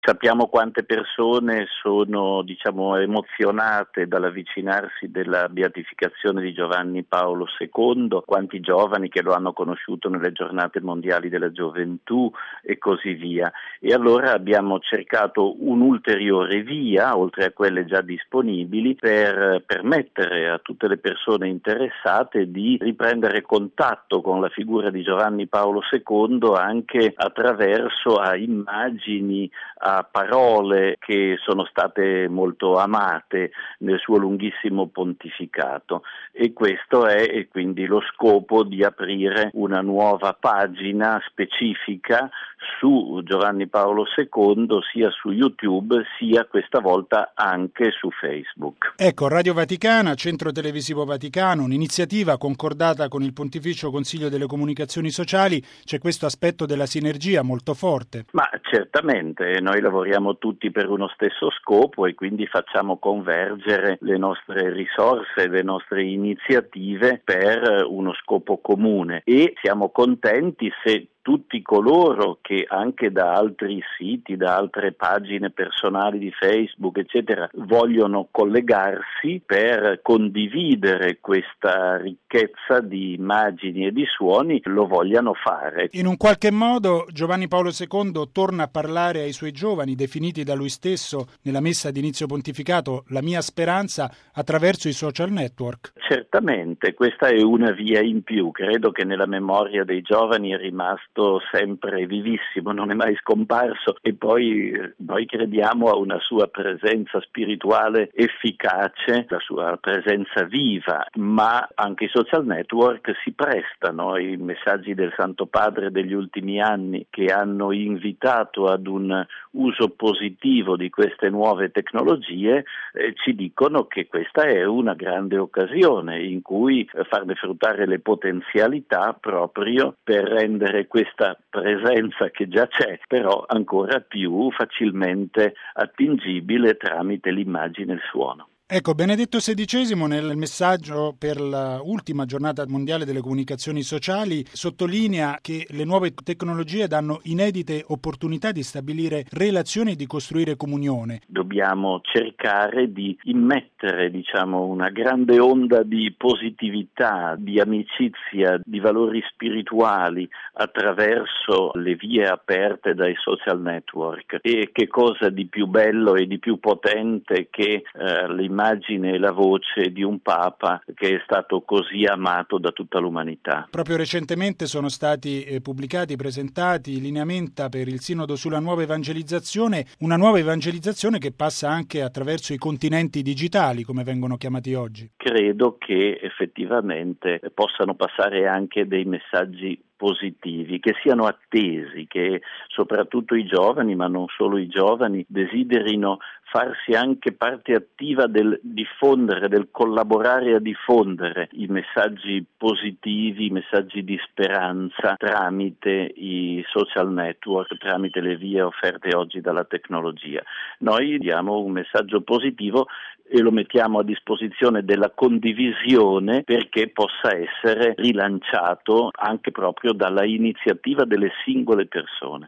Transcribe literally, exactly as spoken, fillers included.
Sappiamo quante persone sono, diciamo, emozionate dall'avvicinarsi della beatificazione di Giovanni Paolo secondo, quanti giovani che lo hanno conosciuto nelle giornate mondiali della gioventù e così via. E allora abbiamo cercato un'ulteriore via, oltre a quelle già disponibili, per permettere a tutte le persone interessate di riprendere contatto con la figura di Giovanni Paolo secondo anche attraverso a immagini, a parole che sono state molto amate nel suo lunghissimo pontificato, e questo è quindi lo scopo di aprire una nuova pagina specifica su Giovanni Paolo secondo sia su YouTube sia questa volta anche su Facebook. Ecco, Radio Vaticana, Centro Televisivo Vaticano, un'iniziativa concordata con il Pontificio Consiglio delle Comunicazioni Sociali. C'è questo aspetto della sinergia molto forte. Ma certamente, noi lavoriamo tutti per uno stesso scopo e quindi facciamo convergere le nostre risorse, le nostre iniziative per uno scopo comune, e siamo contenti se tutti coloro che anche da altri siti, da altre pagine personali di Facebook, eccetera, vogliono collegarsi per condividere questa ricchezza di immagini e di suoni, lo vogliano fare. In un qualche modo Giovanni Paolo secondo torna a parlare ai suoi giovani, definiti da lui stesso nella messa di inizio pontificato la mia speranza, attraverso i social network. Certamente, questa è una via in più. Credo che nella memoria dei giovani è rimasto sempre vivissimo, non è mai scomparso, e poi noi crediamo a una sua presenza spirituale efficace, la sua presenza viva, ma anche i social network si prestano. I messaggi del Santo Padre degli ultimi anni, che hanno invitato ad un uso positivo di queste nuove tecnologie, eh, ci dicono che questa è una grande occasione in cui farne fruttare le potenzialità proprio per rendere questa presenza che già c'è, però ancora più facilmente attingibile tramite l'immagine e il suono. Ecco, Benedetto sedicesimo nel messaggio per l'ultima giornata mondiale delle comunicazioni sociali sottolinea che le nuove tecnologie danno inedite opportunità di stabilire relazioni e di costruire comunione. Dobbiamo cercare di immettere, diciamo, una grande onda di positività, di amicizia, di valori spirituali attraverso le vie aperte dai social network. E che cosa di più bello e di più potente che eh, l'immagine l'immagine e la voce di un Papa che è stato così amato da tutta l'umanità. Proprio recentemente sono stati eh, pubblicati, presentati lineamenta per il Sinodo sulla nuova evangelizzazione, una nuova evangelizzazione che passa anche attraverso i continenti digitali, come vengono chiamati oggi. Credo che effettivamente possano passare anche dei messaggi positivi, che siano attesi, che soprattutto i giovani, ma non solo i giovani, desiderino farsi anche parte attiva del diffondere, del collaborare a diffondere i messaggi positivi, i messaggi di speranza tramite i social network, tramite le vie offerte oggi dalla tecnologia. Noi diamo un messaggio positivo e lo mettiamo a disposizione della condivisione perché possa essere rilanciato anche proprio dalla iniziativa delle singole persone.